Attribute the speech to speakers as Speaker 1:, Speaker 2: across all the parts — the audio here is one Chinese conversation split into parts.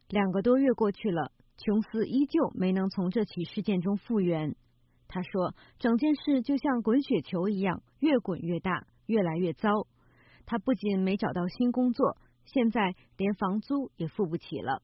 Speaker 1: 2个多月过去了，琼斯依旧没能从这起事件中复原。他说，整件事就像滚雪球一样，越滚越大，越来越糟。他不仅没找到新工作，现在连房租也付不起了。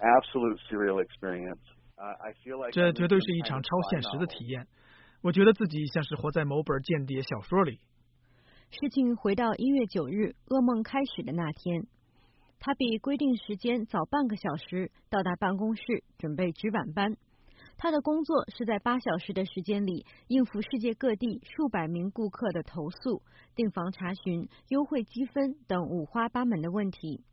Speaker 2: 这绝对是一场超现实的体验。我觉得自己像是活在某本间谍小说里。
Speaker 1: 事情回到1月9日噩梦开始的那天，他比规定时间早半个小时到达办公室，准备值晚班。他的工作是在8小时的时间里应付世界各地数百名顾客的投诉、订房查询、优惠积分等五花八门的问题。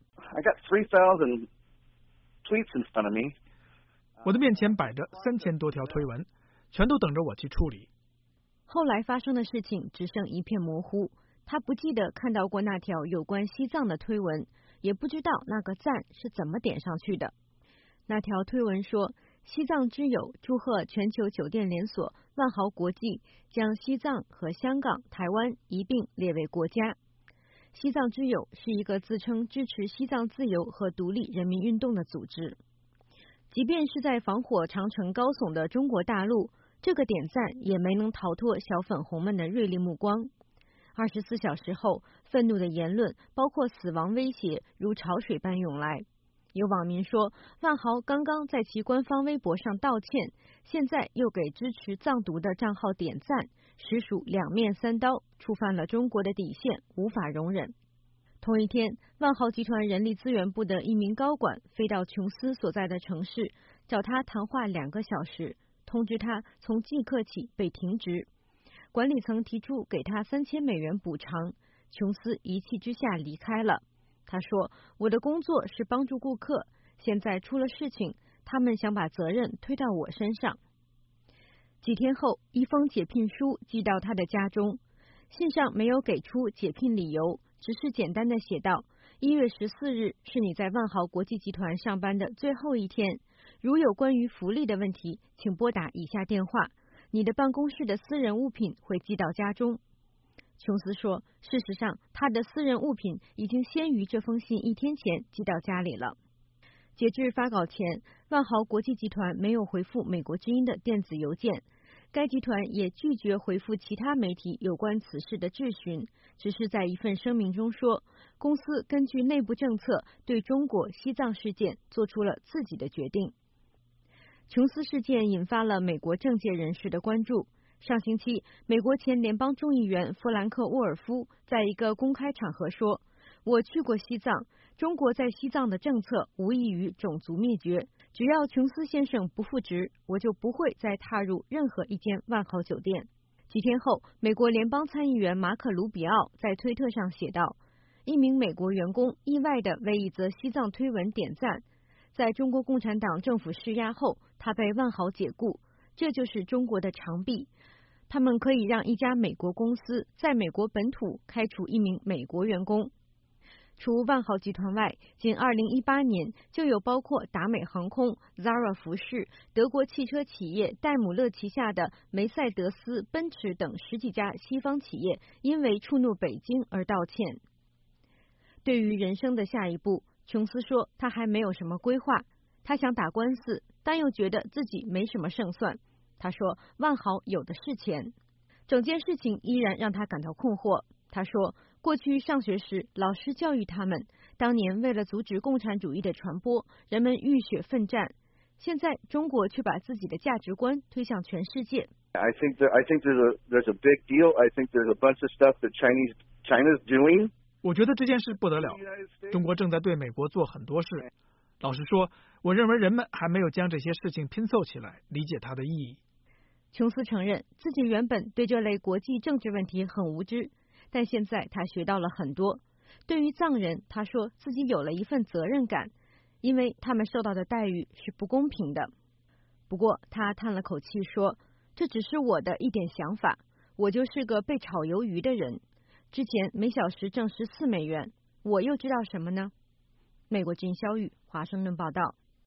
Speaker 2: 我的面前摆着3000多条推文，全都等着我去处理。
Speaker 1: 后来发生的事情只剩一片模糊，他不记得看到过那条有关西藏的推文，也不知道那个赞是怎么点上去的。那条推文说，西藏之友祝贺全球酒店连锁万豪国际将西藏和香港、台湾一并列为国家。西藏之友是一个自称支持西藏自由和独立人民运动的组织。即便是在防火长城高耸的中国大陆，这个点赞也没能逃脱小粉红们的锐利目光。24小时后，愤怒的言论包括死亡威胁如潮水般涌来。有网民说，万豪刚刚在其官方微博上道歉，现在又给支持藏独的账号点赞，实属两面三刀，触犯了中国的底线，无法容忍。同一天，万豪集团人力资源部的一名高管飞到琼斯所在的城市，找他谈话2个小时，通知他从即刻起被停职。管理层提出给他3000美元补偿，琼斯一气之下离开了。他说，我的工作是帮助顾客，现在出了事情，他们想把责任推到我身上。几天后，一封解聘书寄到他的家中，信上没有给出解聘理由，只是简单的写道：1月14日是你在万豪国际集团上班的最后一天，如有关于福利的问题，请拨打以下电话，你的办公室的私人物品会寄到家中。琼斯说，事实上，他的私人物品已经先于这封信1天前寄到家里了。截至发稿前，万豪国际集团没有回复美国之音的电子邮件，该集团也拒绝回复其他媒体有关此事的质询，只是在一份声明中说，公司根据内部政策对中国西藏事件做出了自己的决定。琼斯事件引发了美国政界人士的关注。上星期，美国前联邦众议员弗兰克·沃尔夫在一个公开场合说，我去过西藏，中国在西藏的政策无异于种族灭绝，只要琼斯先生不复职，我就不会再踏入任何一间万豪酒店。几天后，美国联邦参议员马可·卢比奥在推特上写道，一名美国员工意外地为一则西藏推文点赞，在中国共产党政府施压后，他被万豪解雇，这就是中国的长臂。他们可以让一家美国公司在美国本土开除一名美国员工。除万豪集团外，仅2018年就有包括达美航空、Zara 服饰、德国汽车企业戴姆勒旗下的梅赛德斯奔驰等10几家西方企业因为触怒北京而道歉。对于人生的下一步，琼斯说他还没有什么规划，他想打官司，但又觉得自己没什么胜算。他说，万豪有的是钱。整件事情依然让他感到困惑。他说，过去上学时，老师教育他们，当年为了阻止共产主义的传播，人们浴血奋战。现在中国却把自己的价值观推向全世界。
Speaker 3: I think there's a big deal. I think there's a bunch of stuff that China's doing.
Speaker 2: 我觉得这件事不得了，中国正在对美国做很多事。老实说，我认为人们还没有将这些事情拼凑起来，理解它的意义。
Speaker 1: 琼斯承认自己原本对这类国际政治问题很无知，但现在他学到了很多。对于藏人，他说自己有了一份责任感，因为他们受到的待遇是不公平的。不过他叹了口气说，这只是我的一点想法，我就是个被炒鱿鱼的人。之前每小时挣14美元，我又知道什么呢？美国之音肖玉，华盛顿报道。